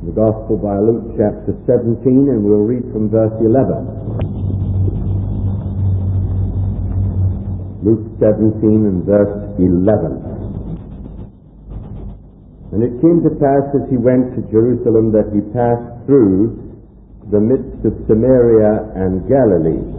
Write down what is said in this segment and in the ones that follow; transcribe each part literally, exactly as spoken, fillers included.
The Gospel by Luke chapter seventeen, and we'll read from verse eleven. Luke seventeen and verse eleven. And it came to pass as he went to Jerusalem that he passed through the midst of Samaria and Galilee.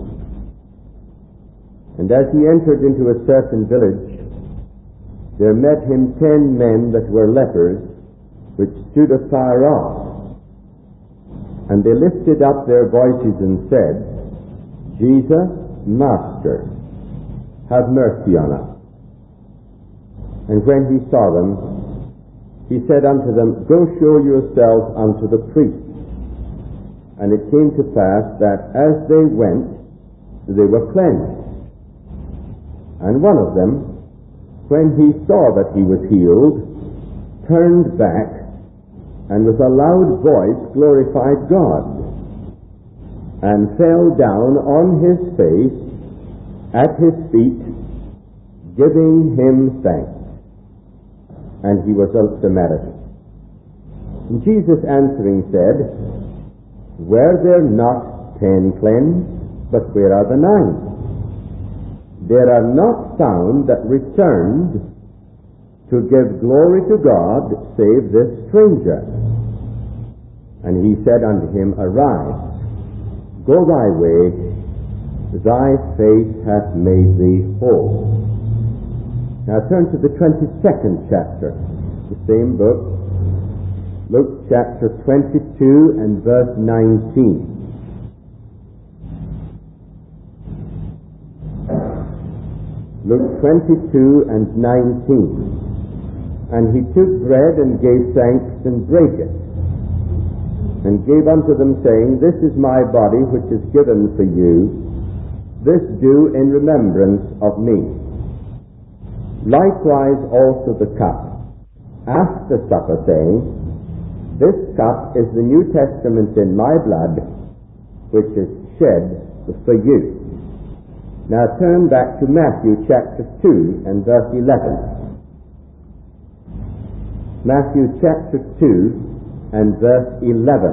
And as he entered into a certain village, there met him ten men that were lepers, which stood afar off. And they lifted up their voices and said, Jesus, Master, have mercy on us. And when he saw them, he said unto them, Go show yourselves unto the priests. And it came to pass that as they went, they were cleansed. And one of them, when he saw that he was healed, turned back, and with a loud voice glorified God, and fell down on his face at his feet, giving him thanks. And he was a Samaritan. And Jesus answering said, Were there not ten cleansed? But where are the nine? There are not found that returned to give glory to God, save this stranger. And he said unto him, Arise, go thy way, thy faith hath made thee whole. Now turn to the twenty-second chapter, the same book, Luke chapter twenty-two and verse nineteen. Luke twenty-two and nineteen. And he took bread and gave thanks and brake it, and gave unto them, saying, This is my body which is given for you. This do in remembrance of me. Likewise also the cup, after supper, saying, This cup is the New Testament in my blood, which is shed for you. Now turn back to Matthew chapter two and verse eleven. Matthew chapter two and verse eleven.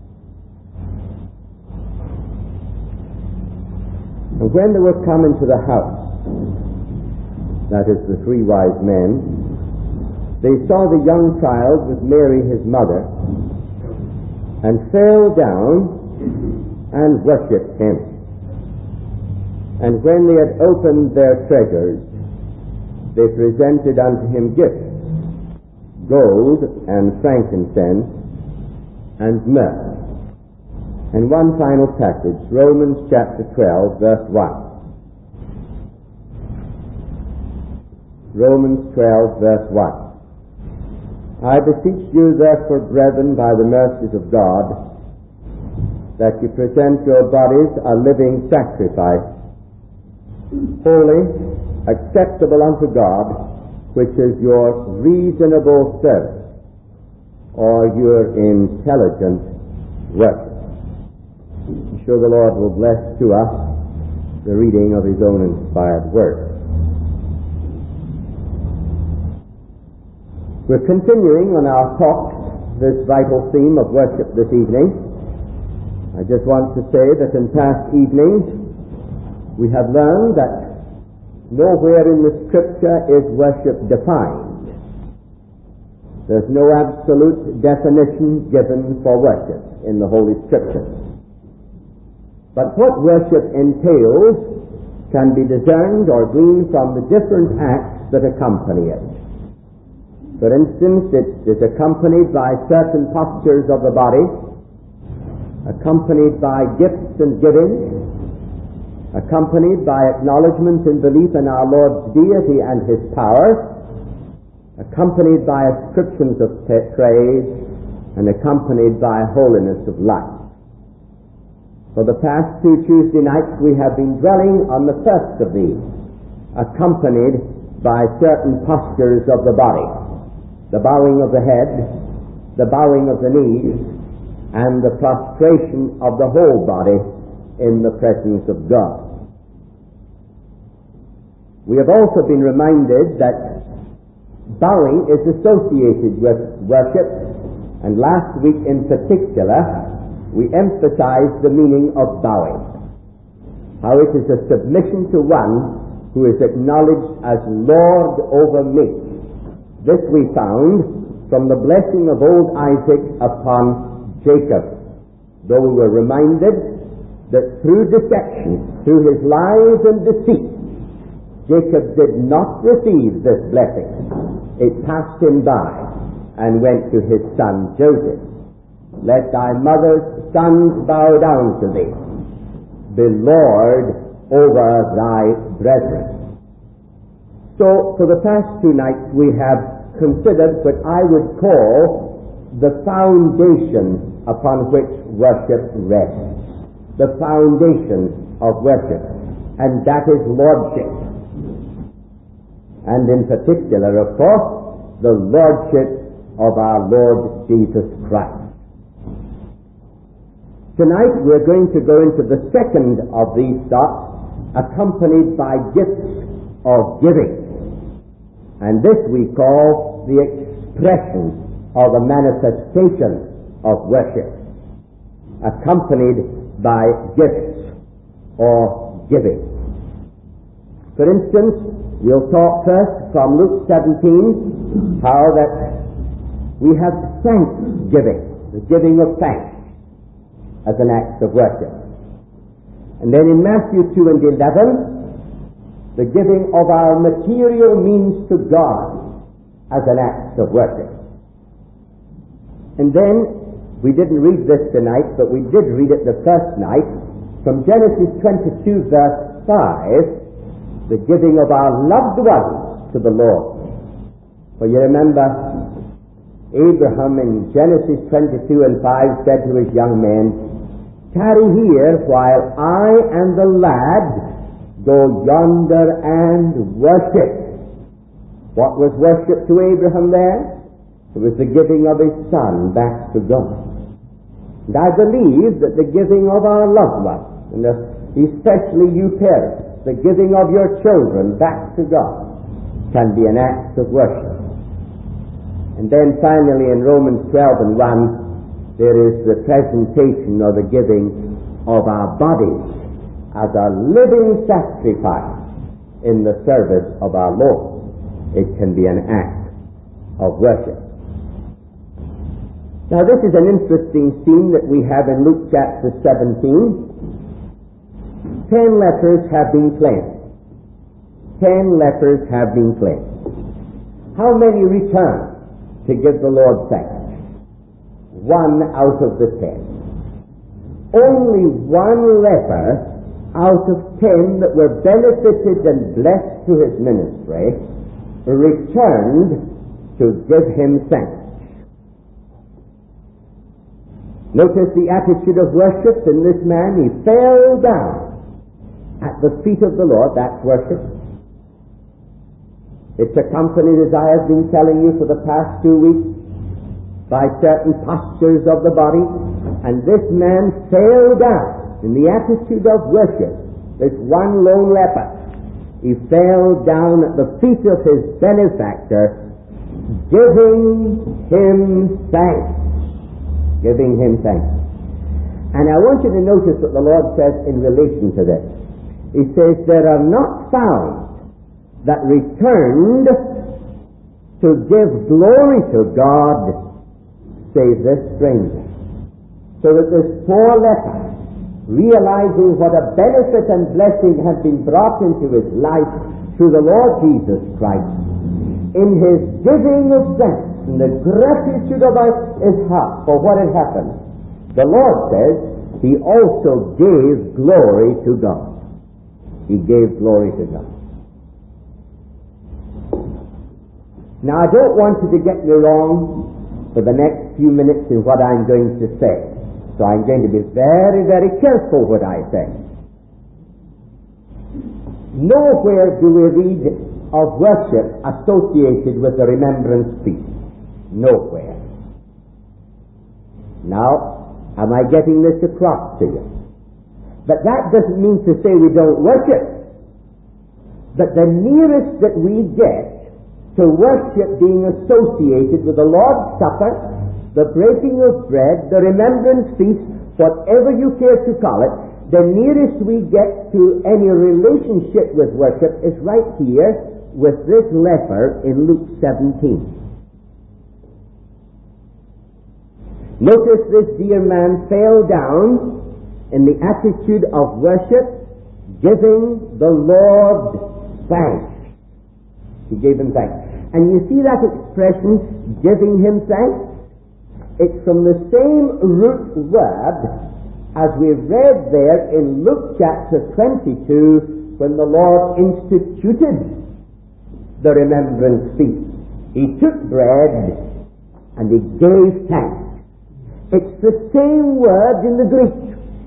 And when they were come into the house, that is the three wise men, they saw the young child with Mary his mother, and fell down and worshipped him. And when they had opened their treasures, they presented unto him gifts, gold and frankincense and myrrh. And one final passage, Romans chapter twelve, verse one. Romans twelve, verse one. I beseech you therefore, brethren, by the mercies of God, that you present your bodies a living sacrifice, holy, acceptable unto God, which is your reasonable service, or your intelligent worship. I'm sure the Lord will bless to us the reading of his own inspired word. We're continuing on our talk, this vital theme of worship this evening. I just want to say that in past evenings we have learned that nowhere in the Scripture is worship defined. There's no absolute definition given for worship in the Holy Scripture. But what worship entails can be discerned or gleaned from the different acts that accompany it. For instance, it is accompanied by certain postures of the body, accompanied by gifts and giving, accompanied by acknowledgement and belief in our Lord's deity and his power, accompanied by ascriptions of praise, and accompanied by holiness of life. For the past two Tuesday nights we have been dwelling on the first of these, accompanied by certain postures of the body. The bowing of the head, the bowing of the knees, and the prostration of the whole body in the presence of God. We have also been reminded that bowing is associated with worship And last week in particular, we emphasized the meaning of bowing. How it is a submission to one who is acknowledged as Lord over me. This we found from the blessing of old Isaac upon Jacob. Though we were reminded that through deception, through his lies and deceit, Jacob did not receive this blessing. It passed him by and went to his son Joseph. Let thy mother's sons bow down to thee. Be Lord over thy brethren. So, for the past two nights we have considered what I would call the foundation upon which worship rests. The foundation of worship. And that is lordship. And in particular, of course, the lordship of our Lord Jesus Christ. Tonight we're going to go into the second of these thoughts, accompanied by gifts of giving. And this we call the expression or the manifestation of worship, accompanied by gifts or giving. For instance, we'll talk first from Luke seventeen, how that we have thanksgiving, the giving of thanks as an act of worship. And then in Matthew two and eleven, the giving of our material means to God as an act of worship. And then, we didn't read this tonight, but we did read it the first night, from Genesis twenty-two verse five, the giving of our loved ones to the Lord. For you remember, Abraham in Genesis twenty-two and five said to his young men, "Tarry here while I and the lad go yonder and worship." What was worship to Abraham there? It was the giving of his son back to God. And I believe that the giving of our loved ones, and especially you parents, the giving of your children back to God, can be an act of worship. And then finally in Romans twelve and one, there is the presentation or the giving of our bodies as a living sacrifice in the service of our Lord. It can be an act of worship. Now this is an interesting scene that we have in Luke chapter seventeen. Ten lepers have been cleansed. Ten lepers have been cleansed. How many returned to give the Lord thanks? One out of the ten. Only one leper out of ten that were benefited and blessed to his ministry returned to give him thanks. Notice the attitude of worship in this man. He fell down at the feet of the Lord. That's worship. It's accompanied, as I have been telling you for the past two weeks, by certain postures of the body. And this man fell down in the attitude of worship. This one lone leper. He fell down at the feet of his benefactor, giving him thanks. Giving him thanks. And I want you to notice what the Lord says in relation to this. He says, "There are not found that returned to give glory to God, save this stranger." So that this poor leper, realizing what a benefit and blessing had been brought into his life through the Lord Jesus Christ, in his giving of thanks and the gratitude of his heart for what had happened, the Lord says he also gave glory to God. He gave glory to God. Now I don't want you to get me wrong for the next few minutes in what I'm going to say. So I'm going to be very, very careful what I say. Nowhere do we read of worship associated with the remembrance feast. Nowhere. Now, am I getting this across to you? But that doesn't mean to say we don't worship. But the nearest that we get to worship being associated with the Lord's Supper, the breaking of bread, the remembrance feast, whatever you care to call it, the nearest we get to any relationship with worship is right here with this leper in Luke seventeen. Notice this dear man fell down in the attitude of worship, giving the Lord thanks. He gave him thanks. And you see that expression, giving him thanks? It's from the same root word as we read there in Luke chapter twenty-two, when the Lord instituted the remembrance feast. He took bread and he gave thanks. It's the same word in the Greek.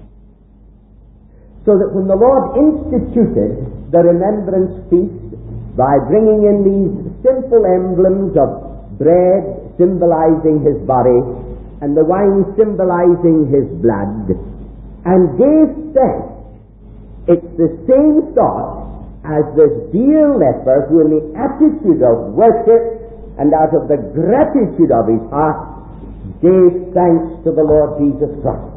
So that when the Lord instituted the remembrance feast by bringing in these simple emblems of bread symbolizing his body and the wine symbolizing his blood, and gave thanks, it's the same thought as this dear leper who, in the attitude of worship and out of the gratitude of his heart, gave thanks to the Lord Jesus Christ.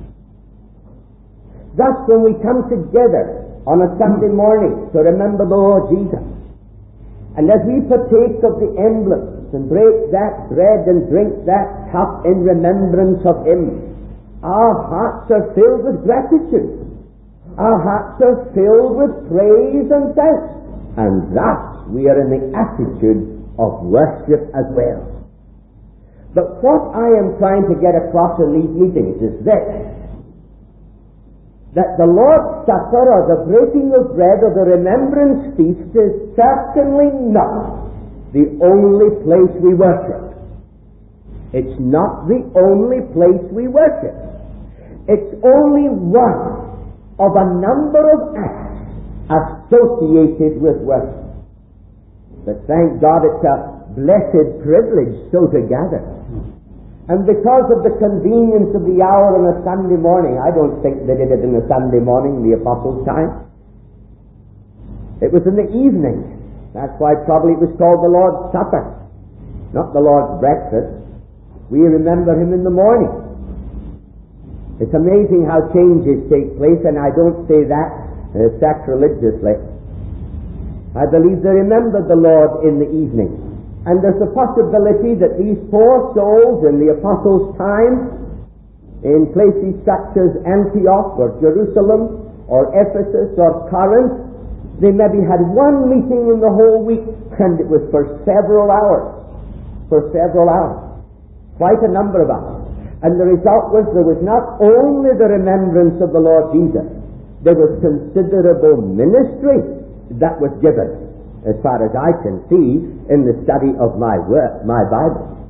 Thus, when we come together on a Sunday morning to remember the Lord Jesus, and as we partake of the emblems and break that bread and drink that cup in remembrance of him, our hearts are filled with gratitude. Our hearts are filled with praise and thanks. And thus we are in the attitude of worship as well. But what I am trying to get across in these meetings is this: that the Lord's Supper, or the breaking of bread, or the remembrance feast, is certainly not the only place we worship. It's not the only place we worship. It's only one of a number of acts associated with worship. But thank God it's a blessed privilege so to gather. And because of the convenience of the hour on a Sunday morning, I don't think they did it in a Sunday morning in the Apostles' time. It was in the evening. That's why probably it was called the Lord's Supper, not the Lord's breakfast. We remember him in the morning. It's amazing how changes take place, and I don't say that uh, sacrilegiously. I believe they remembered the Lord in the evening. And there's a possibility that these poor souls in the Apostles' time, in places such as Antioch or Jerusalem or Ephesus or Corinth, they maybe had one meeting in the whole week, and it was for several hours. For several hours. Quite a number of hours. And the result was there was not only the remembrance of the Lord Jesus, there was considerable ministry that was given, as far as I can see in the study of my work, my Bible.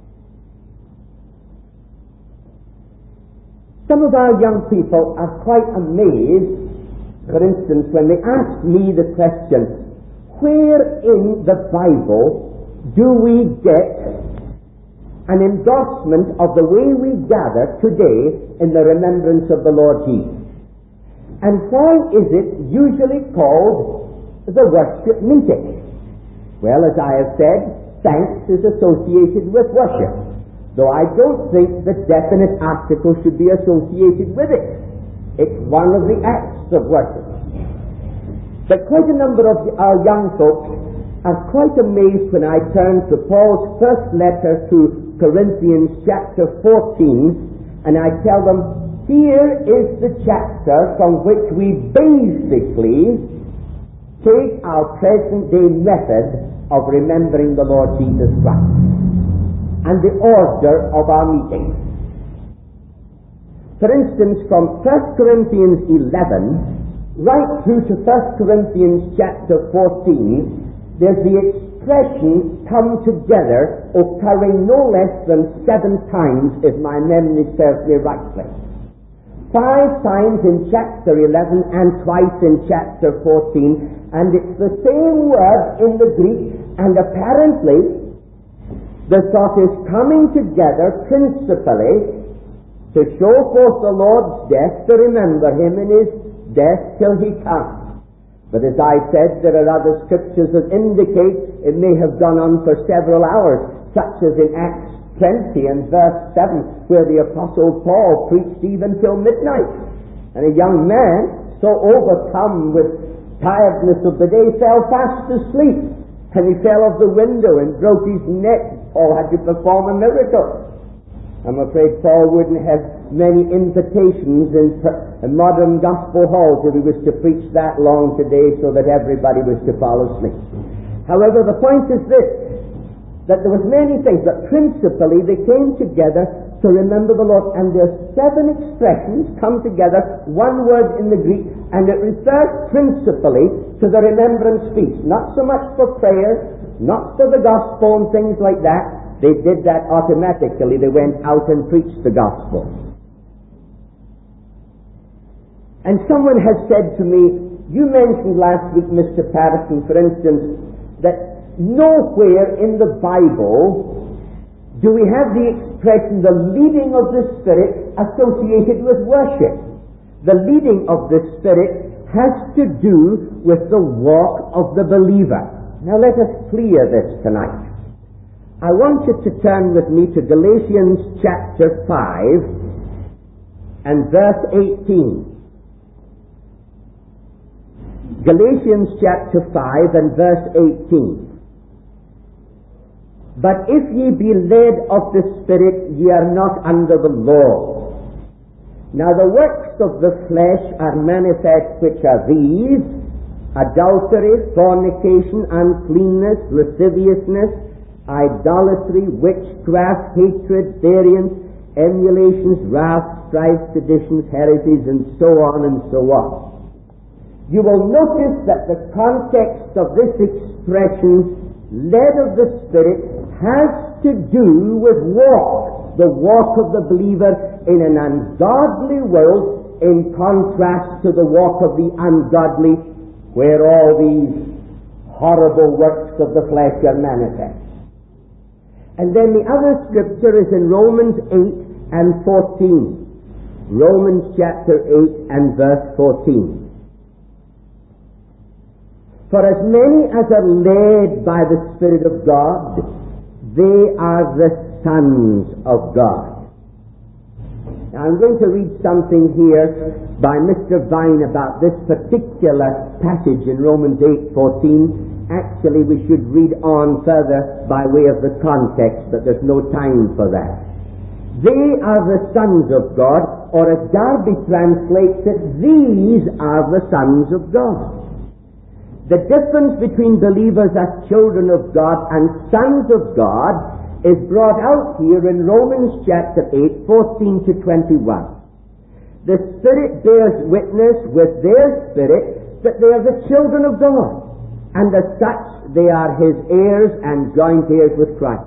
Some of our young people are quite amazed, for instance, when they ask me the question, where in the Bible do we get an endorsement of the way we gather today in the remembrance of the Lord Jesus? And why is it usually called the worship meeting? Well, as I have said, thanks is associated with worship, though I don't think the definite article should be associated with it. It's one of the acts of worship. But quite a number of our young folks are quite amazed when I turn to Paul's first letter to Corinthians chapter fourteen, and I tell them, here is the chapter from which we basically take our present day method of remembering the Lord Jesus Christ and the order of our meetings. For instance, from First Corinthians eleven right through to First Corinthians chapter fourteen, there's the expression come together occurring no less than seven times, if my memory serves me rightly. Five times in chapter eleven and twice in chapter fourteen, and it's the same word in the Greek, and apparently the thought is coming together principally to show forth the Lord's death, to remember him in his death till he comes. But as I said, there are other scriptures that indicate it may have gone on for several hours, such as in Acts twenty and verse seven, where the Apostle Paul preached even till midnight. And a young man, so overcome with tiredness of the day, fell fast asleep. And he fell off the window and broke his neck. Paul had to perform a miracle. I'm afraid Paul wouldn't have many invitations in, in modern gospel halls if he was to preach that long today so that everybody was to fall asleep. However, the point is this, that there was many things, but principally they came together to remember the Lord. And there's seven expressions come together, one word in the Greek, and it refers principally to the remembrance feast. Not so much for prayer, not for the gospel and things like that. They did that automatically. They went out and preached the gospel. And someone has said to me, you mentioned last week, Mister Patterson, for instance, that nowhere in the Bible do we have the expression, the leading of the Spirit, associated with worship. The leading of the Spirit has to do with the walk of the believer. Now let us clear this tonight. I want you to turn with me to Galatians chapter five and verse eighteen. Galatians chapter five and verse eighteen. But if ye be led of the Spirit, ye are not under the law. Now the works of the flesh are manifest, which are these: adultery, fornication, uncleanness, lasciviousness, idolatry, witchcraft, hatred, variance, emulations, wrath, strife, seditions, heresies, and so on and so on. You will notice that the context of this expression, led of the Spirit, has to do with walk, the walk of the believer in an ungodly world, in contrast to the walk of the ungodly, where all these horrible works of the flesh are manifest. And then the other scripture is in Romans eight and fourteen. Romans chapter eight and verse fourteen. For as many as are led by the Spirit of God, they are the sons of God. Now I'm going to read something here by Mister Vine about this particular passage in Romans eight fourteen. Actually, we should read on further by way of the context, but there's no time for that. They are the sons of God, or as Darby translates it, these are the sons of God. The difference between believers as children of God and sons of God is brought out here in Romans chapter eight, fourteen to twenty-one. The Spirit bears witness with their spirit that they are the children of God, and as such they are His heirs and joint heirs with Christ.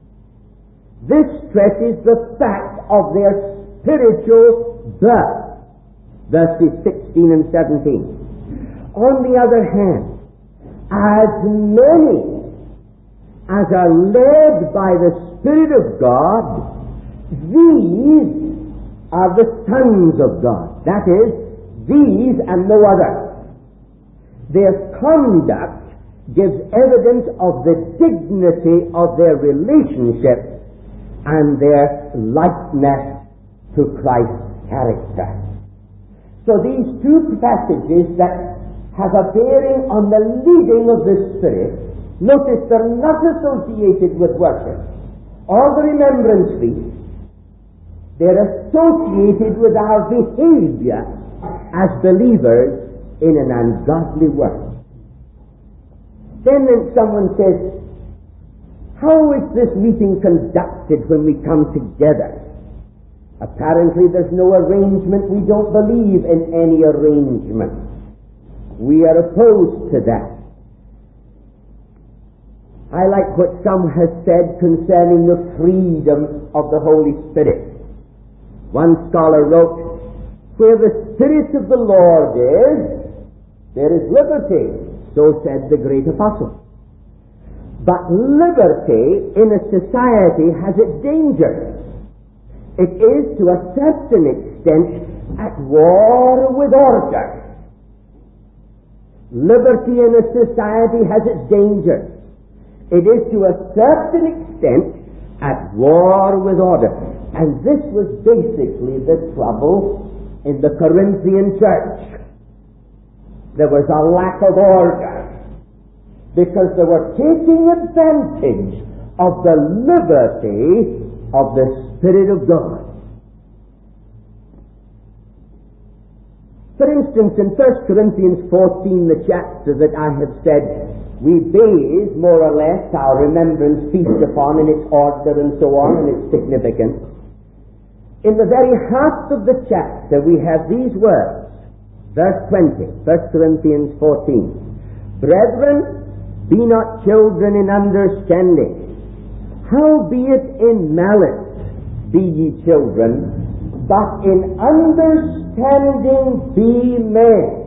This stresses the fact of their spiritual birth, verses sixteen and seventeen. On the other hand, as many as are led by the Spirit of God, these are the sons of God. That is, these and no other. Their conduct gives evidence of the dignity of their relationship and their likeness to Christ's character. So these two passages that have a bearing on the leading of the Spirit, notice they're not associated with worship or the remembrance feast. They're associated with our behavior as believers in an ungodly world. Then someone says, how is this meeting conducted when we come together? Apparently there's no arrangement. We don't believe in any arrangement. We are opposed to that. I like what some has said concerning the freedom of the Holy Spirit. One scholar wrote, where the Spirit of the Lord is, there is liberty. So said the great apostle. But liberty in a society has its dangers. It is to a certain extent at war with order. Liberty in a society has its dangers. It is to a certain extent at war with order. And this was basically the trouble in the Corinthian church. There was a lack of order because they were taking advantage of the liberty of the Spirit of God. For instance, in First Corinthians fourteen, the chapter that I have said we base more or less our remembrance feast upon in its order and so on and its significance, in the very heart of the chapter we have these words, verse twenty, First Corinthians fourteen, Brethren, be not children in understanding, howbeit in malice be ye children, but in understanding be men.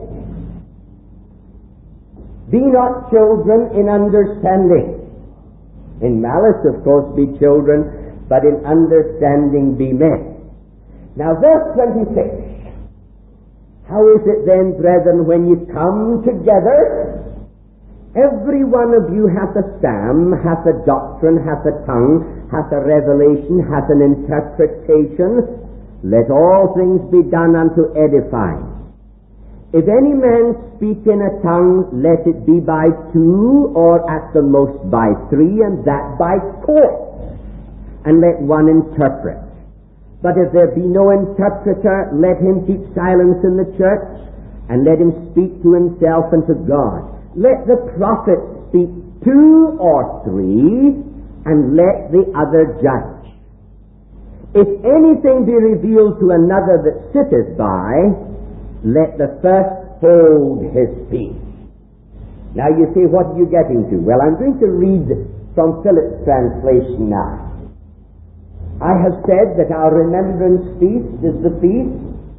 Be not children in understanding. In malice, of course, be children, but in understanding be men. Now, verse twenty-six. How is it then, brethren, when you come together, every one of you hath a psalm, hath a doctrine, hath a tongue, hath a revelation, hath an interpretation? Let all things be done unto edifying. If any man speak in a tongue, let it be by two, or at the most by three, and that by course, and let one interpret. But if there be no interpreter, let him keep silence in the church, and let him speak to himself and to God. Let the prophet speak two or three, and let the other judge. If anything be revealed to another that sitteth by, let the first hold his peace. Now you say, what are you getting to? Well, I'm going to read from Phillips' translation now. I have said that our remembrance feast is the feast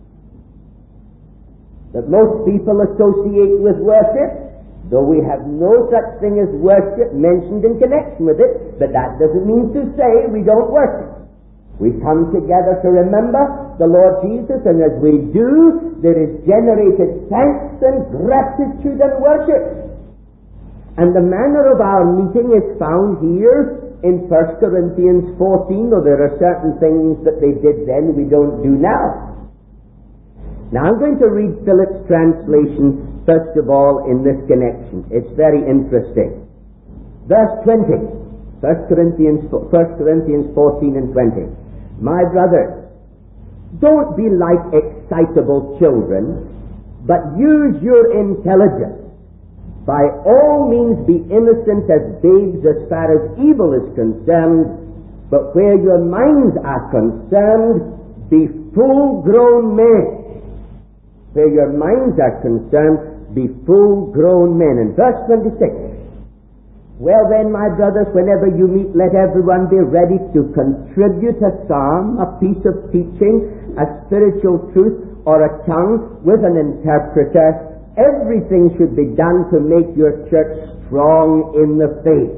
that most people associate with worship, though we have no such thing as worship mentioned in connection with it, but that doesn't mean to say we don't worship. We come together to remember the Lord Jesus, and as we do, there is generated thanks and gratitude and worship. And the manner of our meeting is found here in First Corinthians fourteen, though there are certain things that they did then we don't do now. Now I'm going to read Phillips' translation first of all in this connection. It's very interesting. Verse twenty, First Corinthians, First Corinthians fourteen and twenty. My brothers, don't be like excitable children, but use your intelligence. By all means be innocent as babes as far as evil is concerned, but where your minds are concerned, be full-grown men. Where your minds are concerned, be full-grown men. And verse twenty-six. Well then, my brothers, whenever you meet, let everyone be ready to contribute a psalm, a piece of teaching, a spiritual truth, or a tongue with an interpreter. Everything should be done to make your church strong in the faith.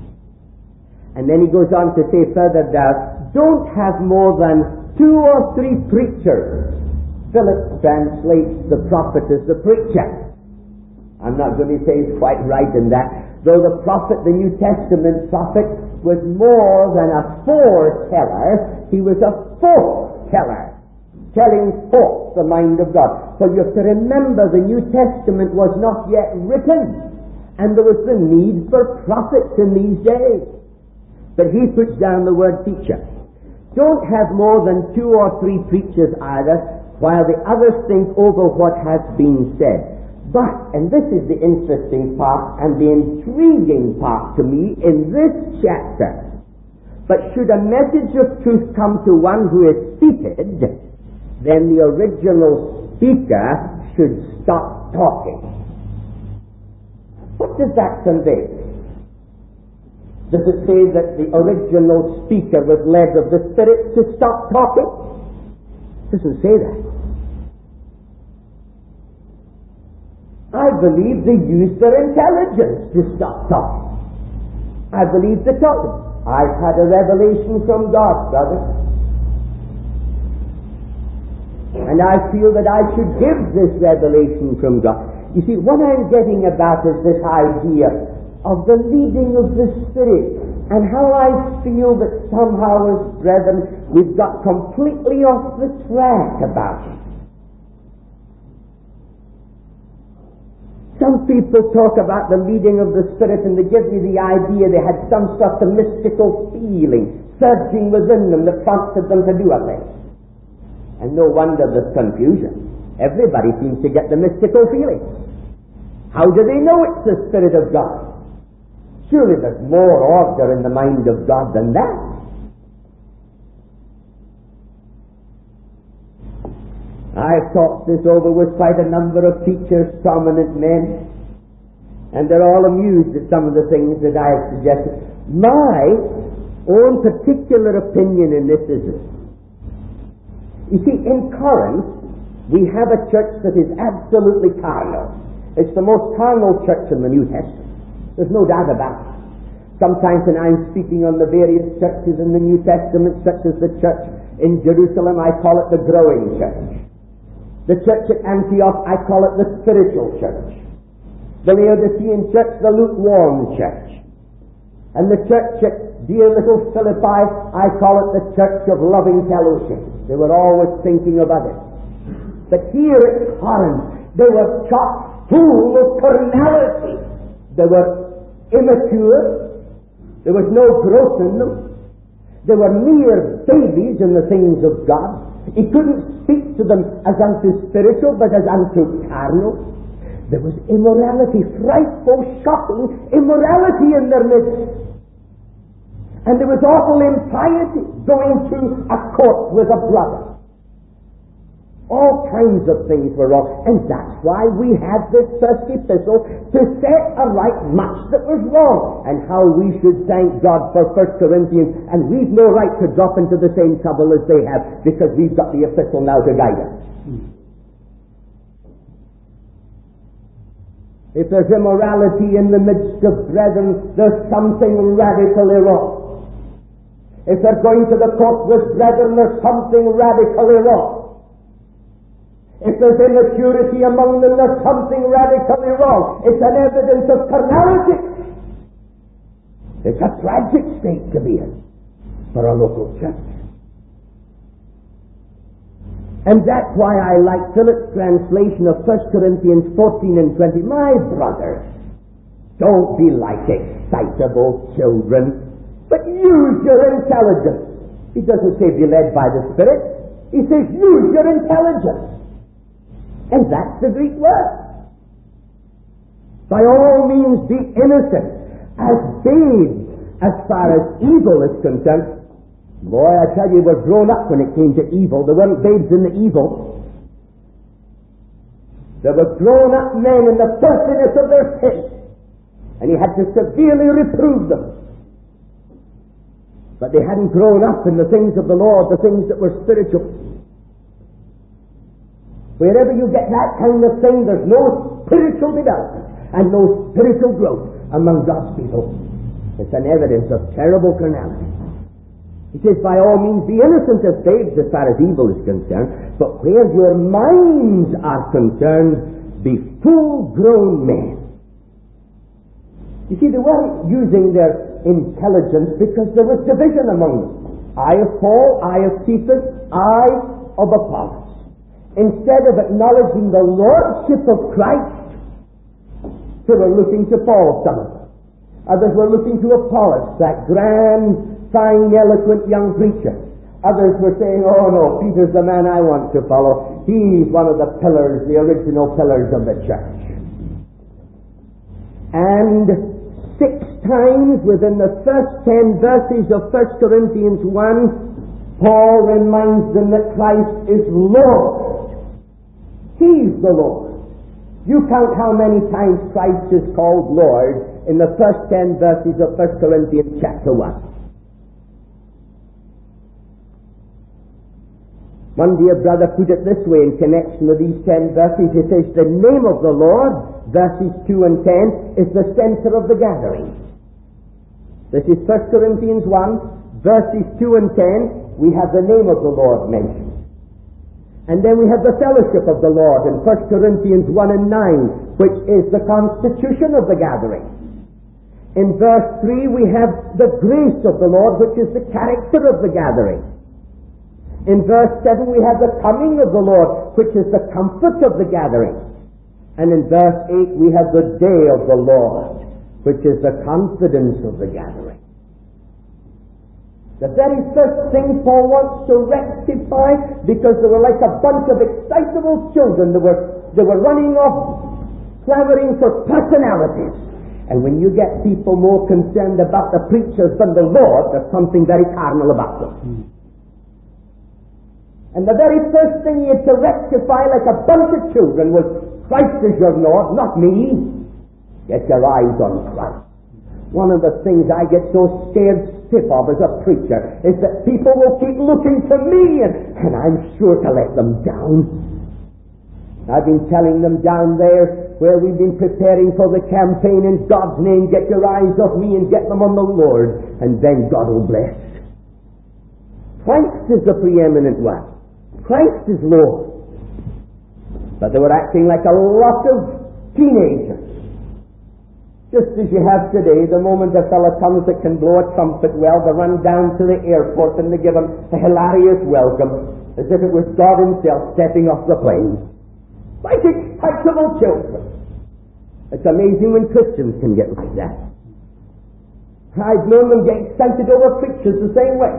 And then he goes on to say further down, don't have more than two or three preachers. Phillips translates the prophet as the preacher. I'm not going to say he's quite right in that. Though the prophet, the New Testament prophet, was more than a foreteller, he was a foreteller, telling forth the mind of God. So you have to remember the New Testament was not yet written, and there was the need for prophets in these days. But he puts down the word teacher. Don't have more than two or three preachers either, while the others think over what has been said. But, and this is the interesting part and the intriguing part to me in this chapter, but should a message of truth come to one who is seated, then the original speaker should stop talking. What does that convey? Does it say that the original speaker was led of the Spirit to stop talking? It doesn't say that. I believe they used their intelligence to stop talking. I believe they told them, I've had a revelation from God, brother. And I feel that I should give this revelation from God. You see, what I'm getting about is this idea of the leading of the Spirit and how I feel that somehow as brethren we've got completely off the track about it. Some people talk about the leading of the Spirit and they give you the idea they had some sort of mystical feeling surging within them that prompted them to do a thing. And no wonder there's confusion. Everybody seems to get the mystical feeling. How do they know it's the Spirit of God? Surely there's more order in the mind of God than that. I've talked this over with quite a number of teachers, prominent men, and they're all amused at some of the things that I have suggested. My own particular opinion in this is this. You see, in Corinth, we have a church that is absolutely carnal. It's the most carnal church in the New Testament. There's no doubt about it. Sometimes when I'm speaking on the various churches in the New Testament, such as the church in Jerusalem, I call it the growing church. The church at Antioch, I call it the spiritual church. The Laodicean church, the lukewarm church. And the church at dear little Philippi, I call it the church of loving fellowship. They were always thinking of others. But here at Corinth, they were chock full of carnality. They were immature. There was no growth in them. They were mere babies in the things of God. He couldn't speak to them as unto spiritual, but as unto carnal. There was immorality, frightful, shocking immorality in their midst. And there was awful impiety, going to a court with a brother. All kinds of things were wrong, and that's why we had this first epistle to set aright much that was wrong, and how we should thank God for First Corinthians, and we've no right to drop into the same trouble as they have, because we've got the epistle now to guide us. If there's immorality in the midst of brethren, there's something radically wrong. If they're going to the court with brethren, there's something radically wrong. If there's immaturity among them, there's something radically wrong. It's an evidence of carnality. It's a tragic state to be in for a local church. And that's why I like Philip's translation of First Corinthians fourteen and twenty. My brothers, don't be like excitable children, but use your intelligence. He doesn't say be led by the Spirit. He says use your intelligence. And that's the Greek word. By all means be innocent, as babes, as far as evil is concerned. Boy, I tell you, were grown up when it came to evil. There weren't babes in the evil. There were grown up men in the filthiness of their sin. And he had to severely reprove them. But they hadn't grown up in the things of the Lord, the things that were spiritual. Wherever you get that kind of thing, there's no spiritual development and no spiritual growth among God's people. It's an evidence of terrible carnality. He says, by all means, be innocent as babes as far as evil is concerned, but where your minds are concerned, be full-grown men. You see, they weren't using their intelligence because there was division among them. I of Paul, I of Cephas, I of Apollos. Instead of acknowledging the lordship of Christ, they were looking to Paul, some of them. Others were looking to Apollos, that grand, fine, eloquent young preacher. Others were saying, oh no, Peter's the man I want to follow. He's one of the pillars, the original pillars of the church. And six times within the first ten verses of First Corinthians one, Paul reminds them that Christ is Lord. He's the Lord. You count how many times Christ is called Lord in the first ten verses of First Corinthians chapter one. One dear brother put it this way in connection with these ten verses. He says, the name of the Lord, verses two and ten, is the center of the gathering. This is First Corinthians one, verses two and ten. We have the name of the Lord mentioned. And then we have the fellowship of the Lord in First Corinthians one and nine, which is the constitution of the gathering. In verse three we have the grace of the Lord, which is the character of the gathering. In verse seven we have the coming of the Lord, which is the comfort of the gathering. And in verse eight we have the day of the Lord, which is the confidence of the gathering. The very first thing Paul wants to rectify, because they were like a bunch of excitable children. They were, they were running off, clamoring for personalities. And when you get people more concerned about the preachers than the Lord, there's something very carnal about them. Mm. And the very first thing he had to rectify, like a bunch of children, was Christ is your Lord, not me. Get your eyes on Christ. One of the things I get so scared stiff of as a preacher is that people will keep looking to me, and, and I'm sure to let them down. I've been telling them down there where we've been preparing for the campaign, in God's name, get your eyes off me and get them on the Lord, and then God will bless. Christ is the preeminent one. Christ is Lord. But they were acting like a lot of teenagers. Just as you have today, the moment a fellow comes that can blow a trumpet well, they run down to the airport and they give him a hilarious welcome, as if it was God himself stepping off the plane. Like excitable children. It's amazing when Christians can get like that. I've known them get excited over preachers the same way.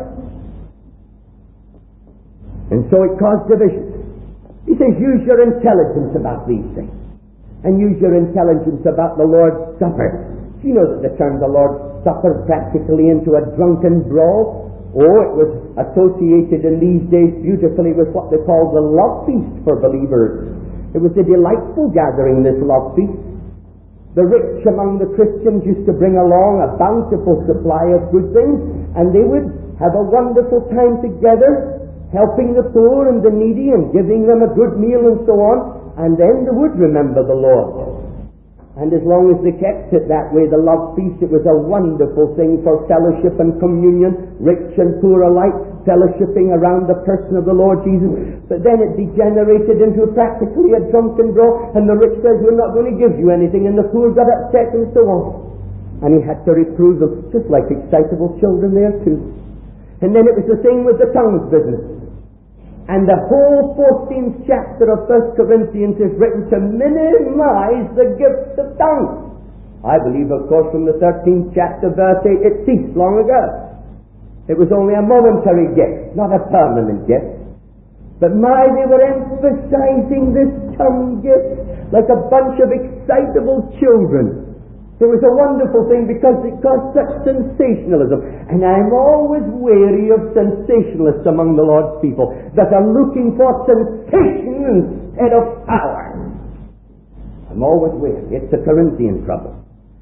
And so it caused division. He says, use your intelligence about these things. And use your intelligence about the Lord's Supper. Do you know that the term the Lord's Supper practically into a drunken brawl? Oh, it was associated in these days beautifully with what they call the love feast for believers. It was a delightful gathering, this love feast. The rich among the Christians used to bring along a bountiful supply of good things, and they would have a wonderful time together, helping the poor and the needy and giving them a good meal and so on, and then they would remember the Lord. And as long as they kept it that way, the love feast, it was a wonderful thing for fellowship and communion, rich and poor alike, fellowshipping around the person of the Lord Jesus. But then it degenerated into practically a drunken brawl, and the rich said, we're not going to give you anything, and the poor got upset and so on. And he had to reprove them, just like excitable children there too. And then it was the same with the tongues business. And the whole fourteenth chapter of First Corinthians is written to minimize the gift of tongues. I believe, of course, from the thirteenth chapter, verse eight, it ceased long ago. It was only a momentary gift, not a permanent gift. But my, they were emphasizing this tongue gift like a bunch of excitable children. It was a wonderful thing because it caused such sensationalism. And I'm always wary of sensationalists among the Lord's people that are looking for sensation instead of power. I'm always wary. It's the Corinthian trouble.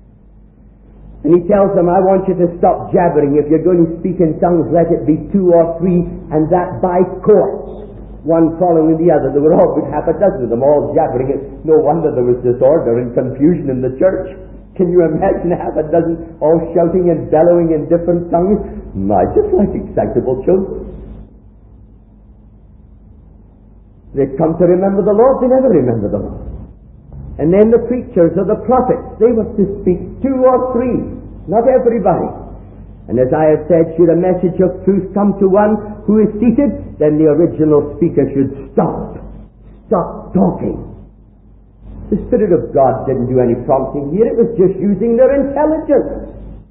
And he tells them, I want you to stop jabbering. If you're going to speak in tongues, let it be two or three, and that by course, one following the other. There were always half a dozen of them all jabbering. It. No wonder there was disorder and confusion in the church. Can you imagine half a dozen all shouting and bellowing in different tongues? My, just like excitable children. They come to remember the Lord, they never remember the Lord. And then the preachers or the prophets, they were to speak two or three, not everybody. And as I have said, should a message of truth come to one who is seated, then the original speaker should stop. Stop talking. The Spirit of God didn't do any prompting here. It was just using their intelligence.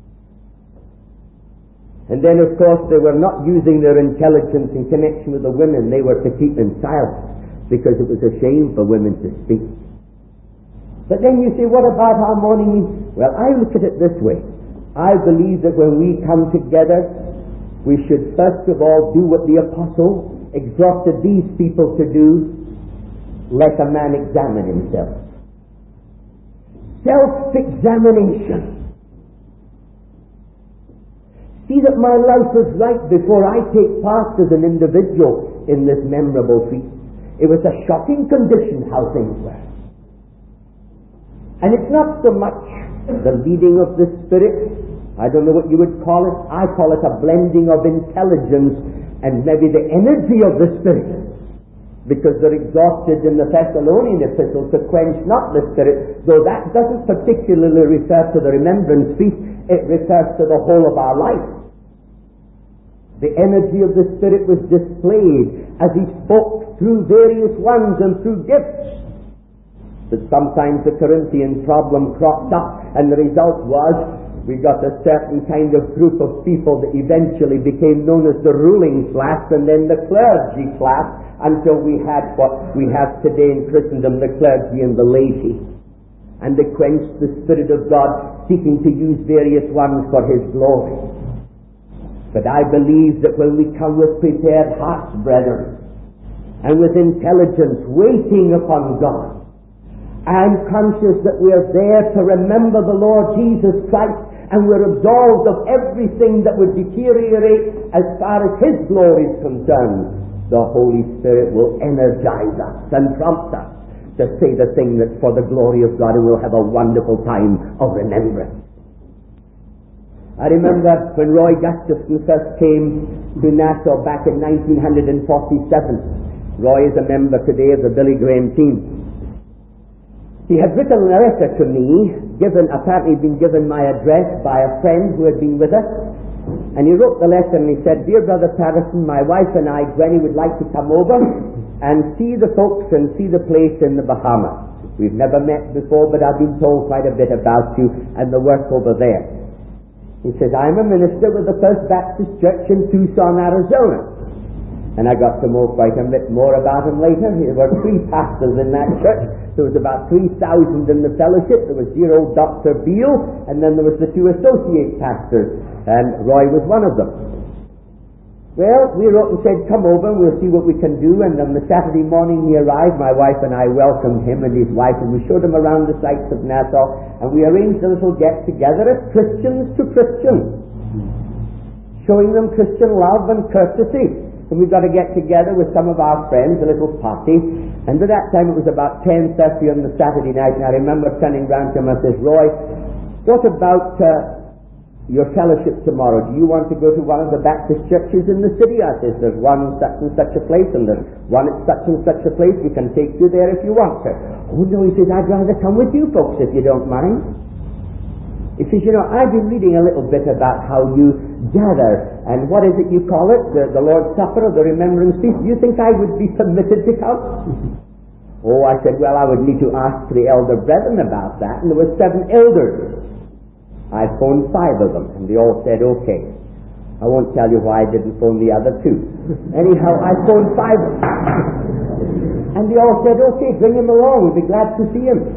And then, of course, they were not using their intelligence in connection with the women. They were to keep in silence because it was a shame for women to speak. But then you say, what about our morning meeting? Well, I look at it this way. I believe that when we come together, we should first of all do what the apostle exhorted these people to do. Let a man examine himself. Self-examination. See that my life is right before I take part as an individual in this memorable feast. It was a shocking condition how things were. And it's not so much the leading of the Spirit. I don't know what you would call it. I call it a blending of intelligence and maybe the energy of the Spirit. Because they're exhorted in the Thessalonian epistle to quench not the Spirit, though that doesn't particularly refer to the remembrance feast. It refers to the whole of our life. The energy of the Spirit was displayed as He spoke through various ones and through gifts. But sometimes the Corinthian problem cropped up, and the result was we got a certain kind of group of people that eventually became known as the ruling class, and then the clergy class, until we had what we have today in Christendom, the clergy and the laity. And they quenched the Spirit of God, seeking to use various ones for His glory. But I believe that when we come with prepared hearts, brethren, and with intelligence, waiting upon God, and conscious that we are there to remember the Lord Jesus Christ, and we're absolved of everything that would deteriorate as far as His glory is concerned, the Holy Spirit will energize us and prompt us to say the thing that's for the glory of God, and we'll have a wonderful time of remembrance. I remember when Roy Gustafson first came to Nassau back in nineteen forty-seven. Roy is a member today of the Billy Graham team. He had written a letter to me, given, apparently been given my address by a friend who had been with us, and he wrote the letter and he said, "Dear Brother Patterson, my wife and I, Gwenny, would like to come over and see the folks and see the place in the Bahamas. We've never met before, but I've been told quite a bit about you and the work over there." He says, "I'm a minister with the First Baptist Church in Tucson, Arizona." And I got to know quite a bit more about him later. There were three pastors in that church. There was about three thousand in the fellowship. There was dear old Doctor Beale, and then there was the two associate pastors, and Roy was one of them. Well, we wrote and said, "Come over and we'll see what we can do." And on the Saturday morning he arrived. My wife and I welcomed him and his wife, and we showed him around the sights of Nassau, and we arranged a little get-together as Christians to Christians, showing them Christian love and courtesy. And we got to get together with some of our friends, a little party, and by that time it was about ten thirty on the Saturday night, and I remember turning round to him and I says, "Roy, what about uh, your fellowship tomorrow? Do you want to go to one of the Baptist churches in the city?" I says, "There's one such and such a place, and there's one at such and such a place. We can take you there if you want to." "Oh no," he says, "I'd rather come with you folks if you don't mind." He says, "You know, I've been reading a little bit about how you gather, and what is it you call it, the, the Lord's Supper or the Remembrance Feast. Do you think I would be permitted to come?" Oh, I said, "Well, I would need to ask the elder brethren about that," and there were seven elders. I phoned five of them, and they all said, "Okay." I won't tell you why I didn't phone the other two. Anyhow, I phoned five of them, and they all said, "Okay, bring him along, we'll be glad to see him."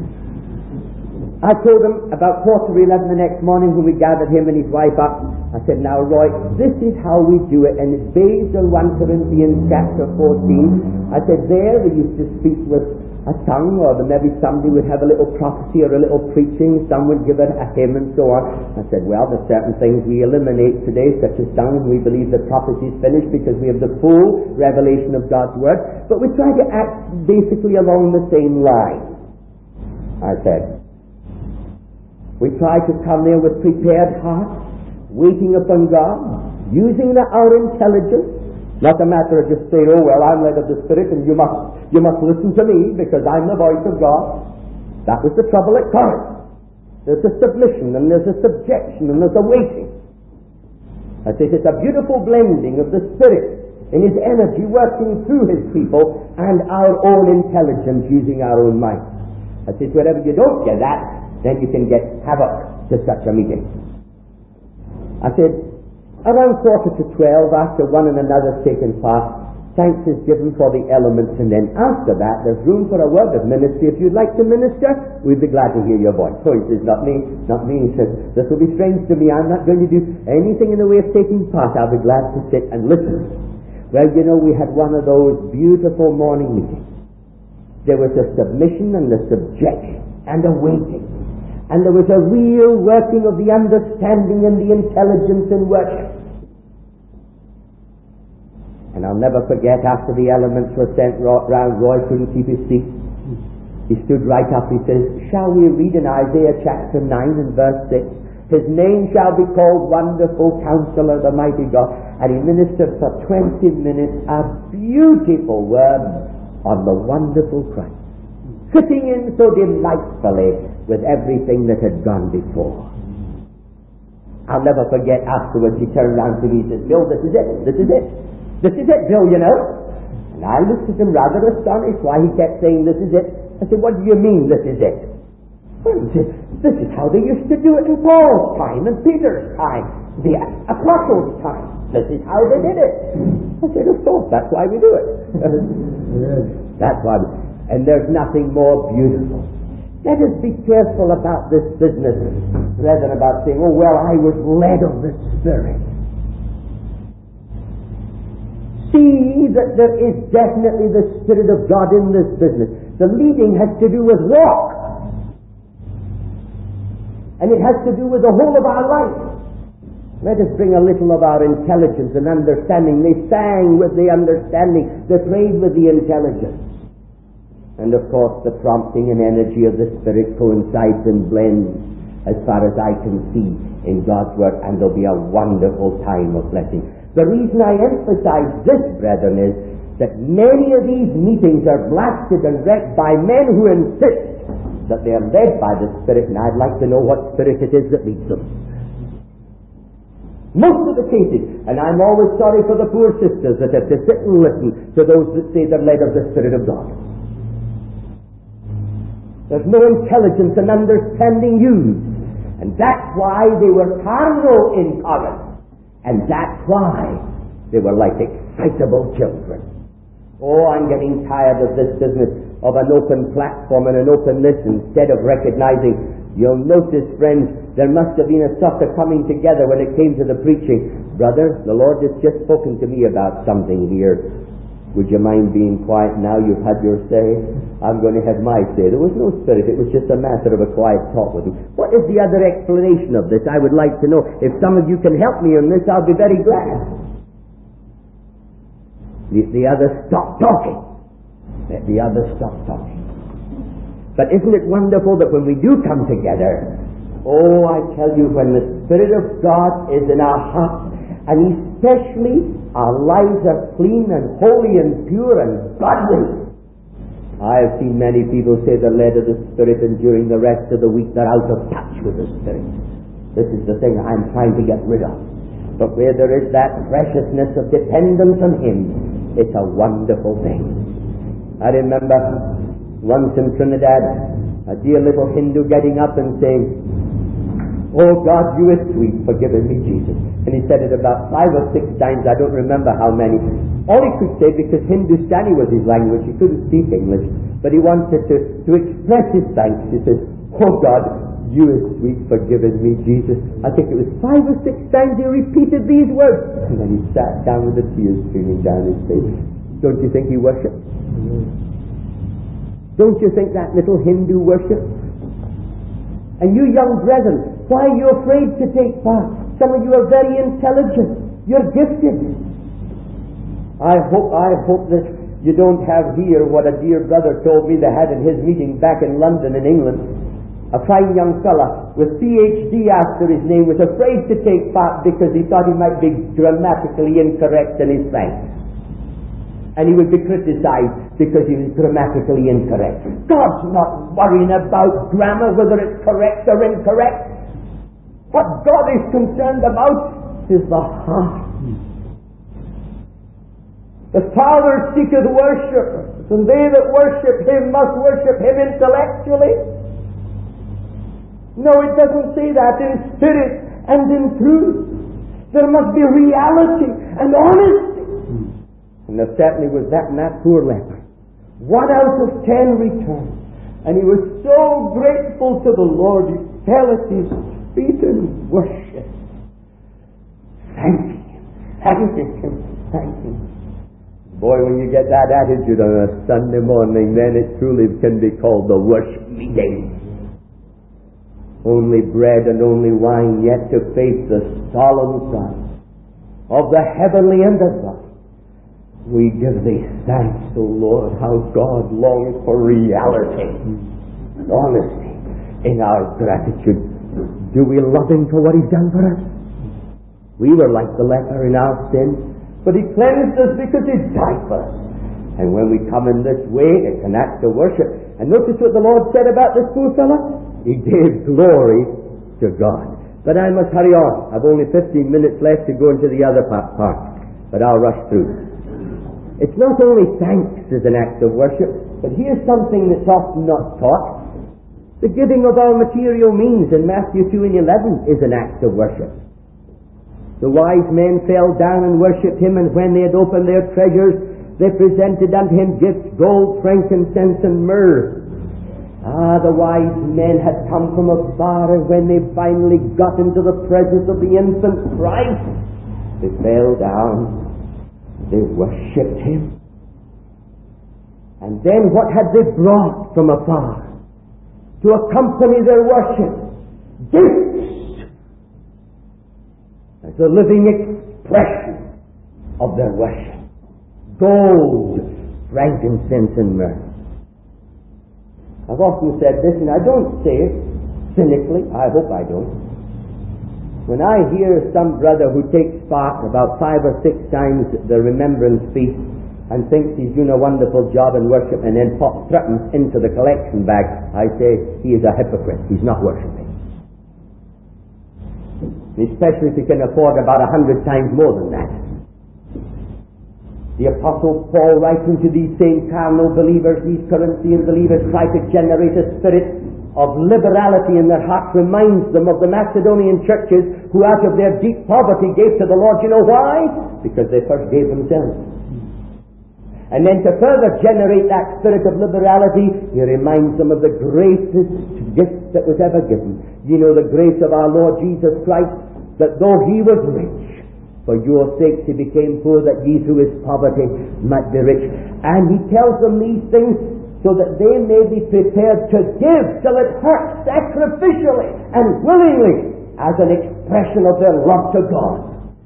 I told him about quarter to eleven the next morning when we gathered him and his wife up. I said, "Now, Roy, this is how we do it, and it's based on First Corinthians chapter fourteen. I said, "There we used to speak with a tongue, or maybe somebody would have a little prophecy or a little preaching, some would give it a hymn and so on." I said, "Well, there's certain things we eliminate today, such as tongues. We believe that prophecy is finished because we have the full revelation of God's Word, but we try to act basically along the same line." I said, "We try to come there with prepared hearts, waiting upon God, using the, our intelligence, not a matter of just saying, 'Oh, well, I'm led of the Spirit and you must you must listen to me because I'm the voice of God.'" That was the trouble at Corinth. There's a submission and there's a subjection and there's a waiting. I think it's a beautiful blending of the Spirit in His energy working through His people and our own intelligence using our own mind. I said, wherever you don't get that, then you can get havoc to such a meeting. I said, around quarter to twelve, after one and another taken part, thanks is given for the elements, and then after that, there's room for a word of ministry. If you'd like to minister, we'd be glad to hear your voice. So he says, "Not me, not me." He says, "This will be strange to me. I'm not going to do anything in the way of taking part. I'll be glad to sit and listen." Well, you know, we had one of those beautiful morning meetings. There was a submission and a subjection and a waiting. And there was a real working of the understanding and the intelligence in worship. And I'll never forget, after the elements were sent round, Roy couldn't keep his seat. He stood right up. He says, "Shall we read in Isaiah chapter nine and verse six? His name shall be called Wonderful Counselor, the Mighty God." And he ministered for twenty minutes a beautiful word on the wonderful Christ, fitting in so delightfully with everything that had gone before. I'll never forget afterwards he turned around to me and said, Bill, this is it, this is it. This is it, Bill, you know. And I looked at him rather astonished why he kept saying, this is it. I said, what do you mean, this is it? Well, he said, this is how they used to do it in Paul's time and Peter's time, the apostles' time. This is how they did it. I said, of course, that's why we do it. That's why we, and there's nothing more beautiful. Let us be careful about this business, rather than about saying, oh, well, I was led of the Spirit. See that there is definitely the Spirit of God in this business. The leading has to do with walk. And it has to do with the whole of our life. Let us bring a little of our intelligence and understanding. They sang with the understanding. They prayed with the intelligence. And of course the prompting and energy of the Spirit coincides and blends as far as I can see in God's Word, and there'll be a wonderful time of blessing. The reason I emphasize this, brethren, is that many of these meetings are blasted and wrecked by men who insist that they are led by the Spirit, and I'd like to know what Spirit it is that leads them. Most of the cases, and I'm always sorry for the poor sisters that have to sit and listen to those that say they're led of the Spirit of God. There's no intelligence and understanding used, and that's why they were carnal in Corinth, and that's why they were like excitable children. Oh, I'm getting tired of this business of an open platform and an open list instead of recognizing. You'll notice, friends, there must have been a sort of coming together when it came to the preaching. Brother, the Lord has just spoken to me about something here. Would you mind being quiet now? You've had your say. I'm going to have my say. There was no Spirit. It was just a matter of a quiet talk with you. What is the other explanation of this? I would like to know. If some of you can help me on this, I'll be very glad. The, the other stopped talking. Let the other stop talking. But isn't it wonderful that when we do come together, oh, I tell you, when the Spirit of God is in our hearts, and especially our lives are clean and holy and pure and godly. I have seen many people say they're led of the Spirit, and during the rest of the week they're out of touch with the Spirit. This is the thing I'm trying to get rid of. But where there is that preciousness of dependence on Him, it's a wonderful thing. I remember once in Trinidad, a dear little Hindu getting up and saying, oh God, you are sweet for giving me Jesus. And he said it about five or six times, I don't remember how many. All he could say, because Hindustani was his language, he couldn't speak English, but he wanted to, to express his thanks. He said, oh God, you are sweet for giving me Jesus. I think it was five or six times he repeated these words. And then he sat down with the tears streaming down his face. Don't you think he worshipped? Don't you think that little Hindu worship? And you young brethren, why are you afraid to take part? Some of you are very intelligent. You're gifted. I hope, I hope that you don't have here what a dear brother told me they had in his meeting back in London in England. A fine young fella with P H D after his name was afraid to take part because he thought he might be grammatically incorrect in his thanks. And he would be criticized because he was grammatically incorrect. God's not worrying about grammar, whether it's correct or incorrect. What God is concerned about is the heart. The Father seeketh worship, and they that worship Him must worship Him intellectually. No, it doesn't say that. In spirit and in truth. There must be reality and honesty. And there certainly was that in that poor leper. One out of ten returned. And he was so grateful to the Lord, he fell at His feet and worshipped. Thanking Him, thanking Him, thanking Him. Boy, when you get that attitude on a Sunday morning, then it truly can be called the worship meeting. Only bread and only wine, yet to face the solemn Son of the heavenly and the divine. We give Thee thanks, O Lord, how God longs for reality and honesty in our gratitude. Do we love Him for what He's done for us? We were like the leper in our sin, but He cleansed us because He died for us. And when we come in this way, it's an act of worship. And notice what the Lord said about this poor fellow. He gave glory to God. But I must hurry on. I've only fifteen minutes left to go into the other part, part, but I'll rush through. It's not only thanks is an act of worship, but here's something that's often not taught. The giving of our material means in Matthew two and eleven is an act of worship. The wise men fell down and worshipped him, and when they had opened their treasures, they presented unto him gifts, gold, frankincense, and myrrh. Ah, the wise men had come from afar, and when they finally got into the presence of the infant Christ, they fell down, they worshipped him. And then what had they brought from afar to accompany their worship? Gifts, as a living expression of their worship. Gold, frankincense, and myrrh. I've often said this, and I don't say it cynically. I hope I don't. When I hear some brother who takes part about five or six times the remembrance feast and thinks he's doing a wonderful job in worship and then pops threepence into the collection bag, I say he is a hypocrite. He's not worshipping. Especially if he can afford about a hundred times more than that. The Apostle Paul, writing to these same carnal believers, these Corinthian believers, try to generate a spirit of liberality in their hearts, reminds them of the Macedonian churches who out of their deep poverty gave to the Lord. You know why? Because they first gave themselves. And then to further generate that spirit of liberality, he reminds them of the greatest gift that was ever given. You know, the grace of our Lord Jesus Christ, that though he was rich, for your sakes he became poor, that ye through his poverty might be rich. And he tells them these things so that they may be prepared to give till it hurts, sacrificially and willingly, as an expression of their love to God.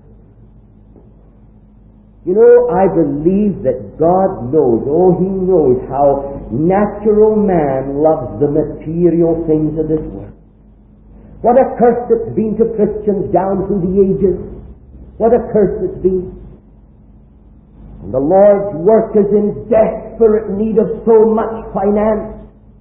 You know, I believe that God knows, oh, he knows how natural man loves the material things of this world. What a curse it's been to Christians down through the ages. What a curse it's been. And the Lord's work is in desperate need of so much finance.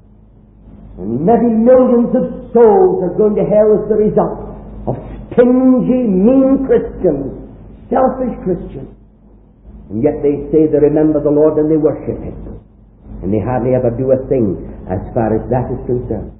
And many millions of souls are going to hell as the result of stingy, mean Christians, selfish Christians. And yet they say they remember the Lord and they worship him. And they hardly ever do a thing as far as that is concerned.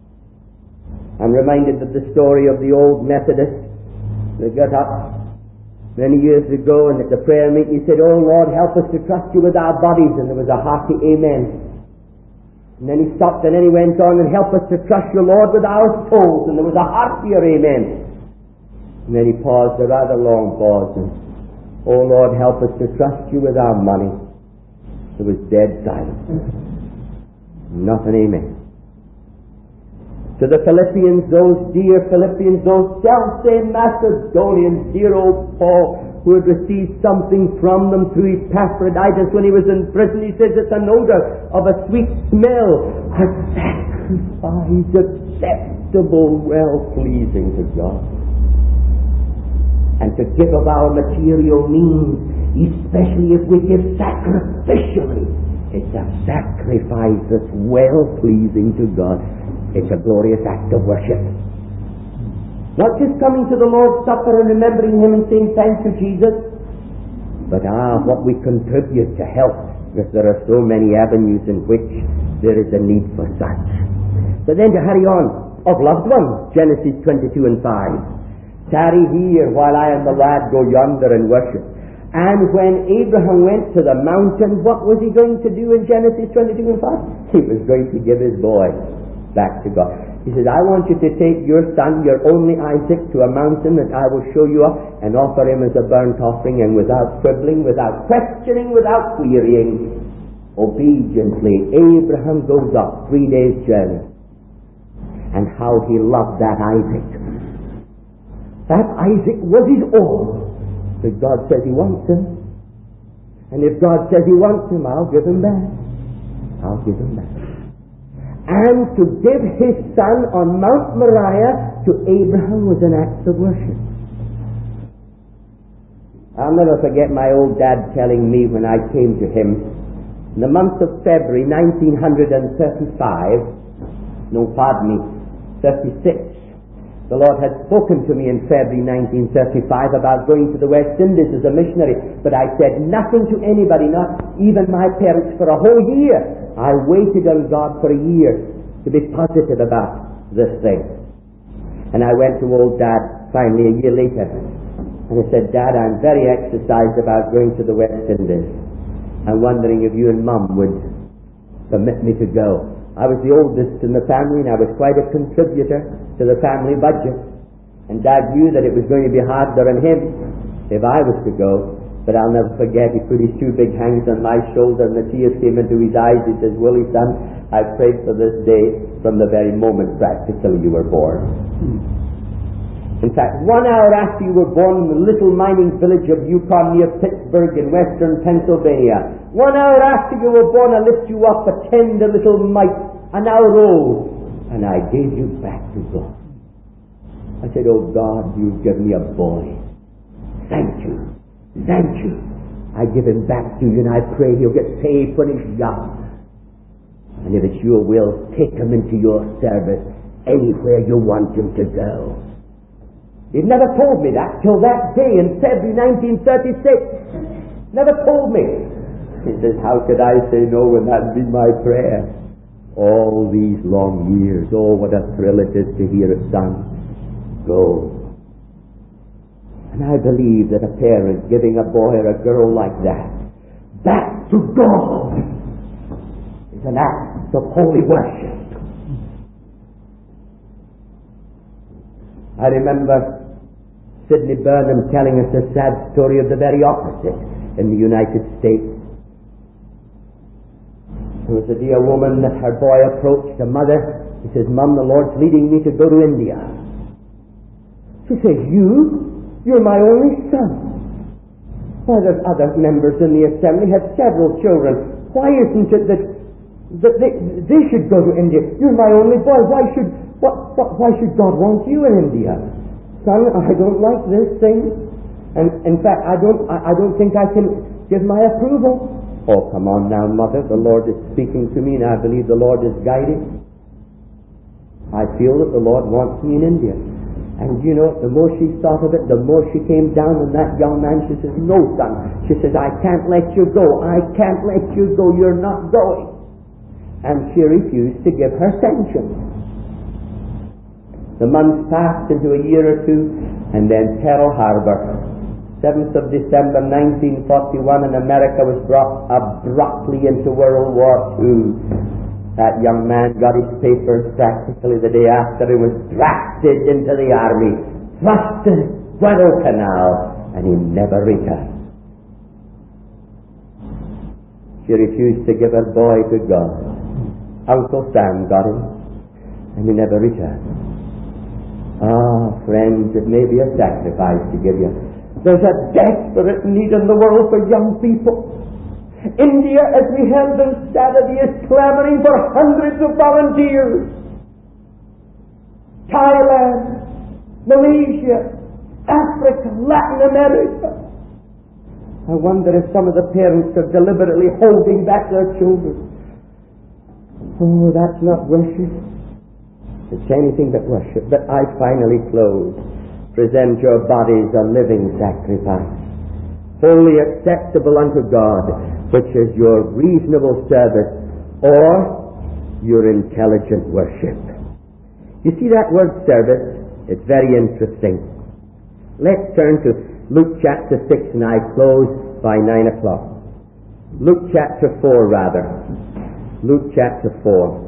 I'm reminded of the story of the old Methodist. They got up many years ago, and at the prayer meeting he said, "Oh Lord, help us to trust you with our bodies." And there was a hearty amen. And then he stopped, and then he went on, "And help us to trust you, Lord, with our souls." And there was a heartier amen. And then he paused, a rather long pause, and, "Oh Lord, help us to trust you with our money." There was dead silence. Not an amen. To the Philippians, those dear Philippians, those self-same Macedonians, dear old Paul, who had received something from them through Epaphroditus when he was in prison, he says it's an odor of a sweet smell, a sacrifice acceptable, well-pleasing to God. And to give of our material means, especially if we give sacrificially, it's a sacrifice that's well-pleasing to God. It's a glorious act of worship. Not just coming to the Lord's Supper and remembering him and saying thank you, Jesus, but ah, what we contribute to help, because there are so many avenues in which there is a need for such. But then to hurry on, of loved ones, Genesis twenty-two and five. "Tarry here while I and the lad go yonder and worship." And when Abraham went to the mountain, what was he going to do in Genesis twenty-two and five? He was going to give his boy back to God. He says, "I want you to take your son, your only Isaac, to a mountain that I will show you up, and offer him as a burnt offering," and without quibbling, without questioning, without querying, obediently, Abraham goes up three days' journey. And how he loved that Isaac. That Isaac was his own. But God says he wants him. And if God says he wants him, I'll give him back. I'll give him back. And to give his son on Mount Moriah to Abraham was an act of worship. I'll never forget my old dad telling me when I came to him in the month of February nineteen thirty-five, no, pardon me, thirty-six, The Lord had spoken to me in February nineteen thirty-five about going to the West Indies as a missionary, but I said nothing to anybody, not even my parents, for a whole year. I waited on God for a year to be positive about this thing. And I went to old Dad finally a year later, and I said, Dad, I'm very exercised about going to the West Indies. I'm wondering if you and Mum would permit me to go. I was the oldest in the family, and I was quite a contributor to the family budget. And Dad knew that it was going to be harder on him if I was to go. But I'll never forget, he put his two big hands on my shoulder, and the tears came into his eyes. He says, Willie, son, I've prayed for this day from the very moment practically you were born. In fact, one hour after you were born in the little mining village of Yukon near Pittsburgh in western Pennsylvania, one hour after you were born, I lifted you up, a tender little mite, an hour old, and I gave you back to God. I said, oh God, you've given me a boy. Thank you. Thank you. I give him back to you, and I pray he'll get saved when he's young. And if it's your will, take him into your service anywhere you want him to go. He never told me that till that day in February nineteen thirty-six. Never told me. He says, how could I say no when that'd be my prayer? All these long years, oh, what a thrill it is to hear a son go. And I believe that a parent giving a boy or a girl like that back to God is an act of holy worship. I remember Sidney Burnham telling us a sad story of the very opposite in the United States. There was a dear woman that her boy approached her mother. He says, Mum, the Lord's leading me to go to India. She says, you? You're my only son. Why, there's other members in the assembly have several children. Why isn't it that, that they, they should go to India? You're my only boy. Why should what, what, why should God want you in India? Son, I don't like this thing. And in fact, I don't, I, I don't think I can give my approval. Oh, come on now, Mother. The Lord is speaking to me, and I believe the Lord is guiding. I feel that the Lord wants me in India. And you know, the more she thought of it, the more she came down on that young man. She says, no, son. She says, I can't let you go. I can't let you go. You're not going. And she refused to give her sanction. The months passed into a year or two, and then Pearl Harbor. seventh of December nineteen forty-one, and America was brought abruptly into World War Two. That young man got his papers practically the day after. He was drafted into the army, thrust in Guadalcanal, and he never returned. She refused to give her boy to God. Uncle Sam got him, and he never returned. Ah, friends, it may be a sacrifice to give you. There's a desperate need in the world for young people. India, as we held on Saturday, is clamoring for hundreds of volunteers. Thailand, Malaysia, Africa, Latin America. I wonder if some of the parents are deliberately holding back their children. Oh, that's not worship. It's anything but worship. But I finally close. Present your bodies a living sacrifice, wholly acceptable unto God, which is your reasonable service or your intelligent worship. You see that word service? It's very interesting. Let's turn to Luke chapter six, and I close by nine o'clock. Luke chapter four, rather. Luke chapter four.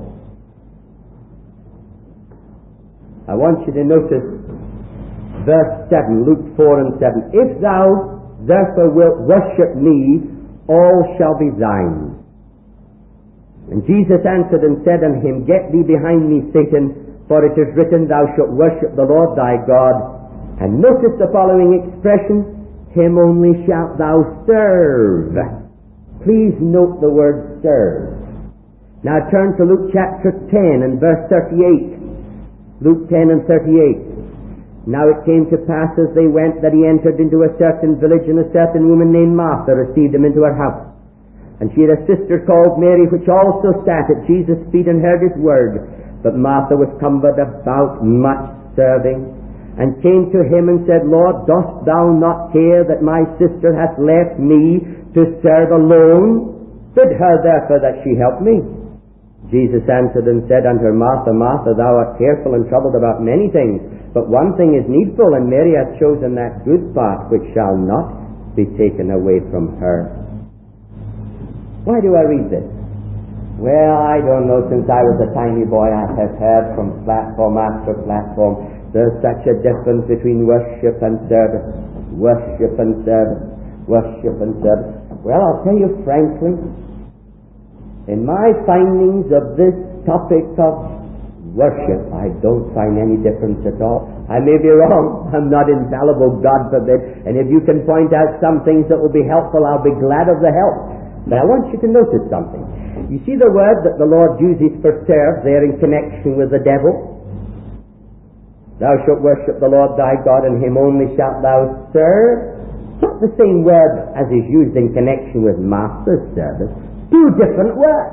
I want you to notice verse seven, Luke four and seven. If thou therefore wilt worship me, all shall be thine. And Jesus answered and said unto him, Get thee behind me, Satan, for it is written, Thou shalt worship the Lord thy God. And notice the following expression, Him only shalt thou serve. Please note the word serve. Now turn to Luke chapter ten and verse thirty-eight. Luke ten and thirty-eight. Now it came to pass as they went that he entered into a certain village, and a certain woman named Martha received him into her house. And she had a sister called Mary, which also sat at Jesus' feet and heard his word. But Martha was cumbered about much serving, and came to him and said, Lord, dost thou not care that my sister hath left me to serve alone? Bid her therefore that she help me. Jesus answered and said unto her, Martha, Martha, thou art careful and troubled about many things, but one thing is needful, and Mary hath chosen that good part which shall not be taken away from her. Why do I read this? Well, I don't know, since I was a tiny boy I have heard from platform after platform, there's such a difference between worship and service. Worship and service. Worship and service. Well, I'll tell you frankly, in my findings of this topic of worship, I don't find any difference at all. I may be wrong. I'm not infallible, God forbid. And if you can point out some things that will be helpful, I'll be glad of the help. But I want you to notice something. You see the word that the Lord uses for serve there in connection with the devil? Thou shalt worship the Lord thy God, and him only shalt thou serve. It's not the same word as is used in connection with master's service. Two different words.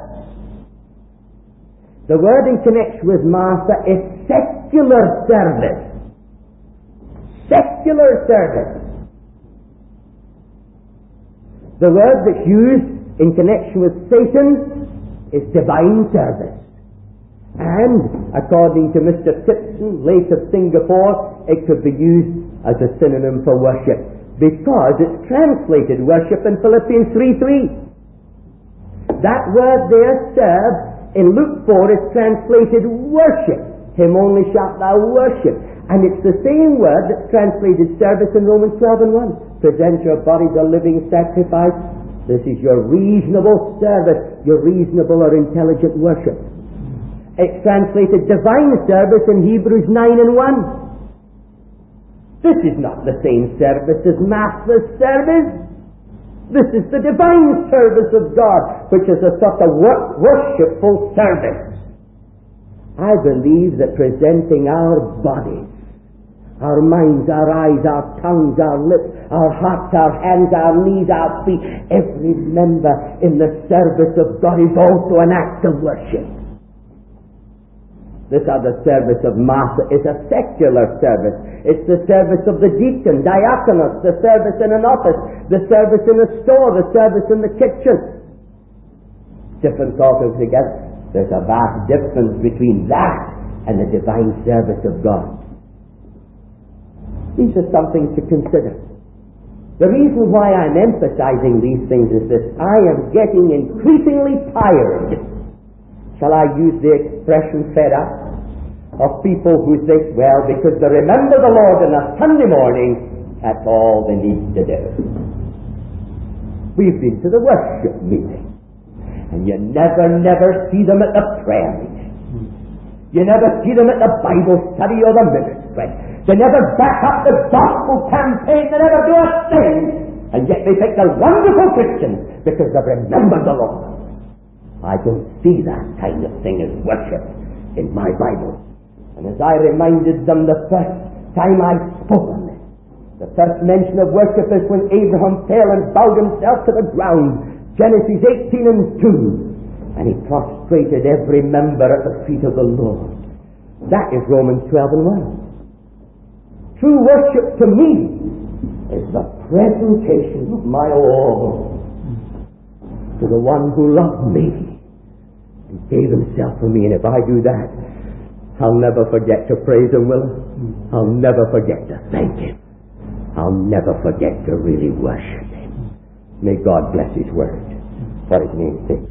The word in connection with master is secular service. Secular service. The word that's used in connection with Satan is divine service. And, according to Mister Tipson, late of Singapore, it could be used as a synonym for worship, because it's translated worship in Philippians three three. That word there, serve, in Luke four is translated worship. Him only shalt thou worship. And it's the same word that's translated service in Romans twelve and one. Present your bodies a living sacrifice. This is your reasonable service, your reasonable or intelligent worship. It's translated divine service in Hebrews nine and one. This is not the same service as master's service. This is the divine service of God, which is a sort of wor- worshipful service. I believe that presenting our bodies, our minds, our eyes, our tongues, our lips, our hearts, our hands, our knees, our feet, every member in the service of God is also an act of worship. This other service of master is a secular service. It's the service of the deacon, diakonos, the service in an office, the service in a store, the service in the kitchen. Different altogether. There's a vast difference between that and the divine service of God. These are something to consider. The reason why I'm emphasizing these things is this: I am getting increasingly tired, shall I use the expression fed up, of people who think, well, because they remember the Lord on a Sunday morning, that's all they need to do. We've been to the worship meeting, and you never, never see them at the prayer meeting. You never see them at the Bible study or the ministry. They never back up the gospel campaign. They never do a thing. And yet they think they're wonderful Christians because they've remembered the Lord. I don't see that kind of thing as worship in my Bible. And as I reminded them the first time I spoke on this, the first mention of worship is when Abraham fell and bowed himself to the ground. Genesis eighteen and two. And he prostrated every member at the feet of the Lord. That is Romans twelve and one. True worship to me is the presentation of my all to the one who loved me and gave himself for me. And if I do that, I'll never forget to praise him, will I? I'll never forget to thank him. I'll never forget to really worship him. May God bless his word for his name's sake.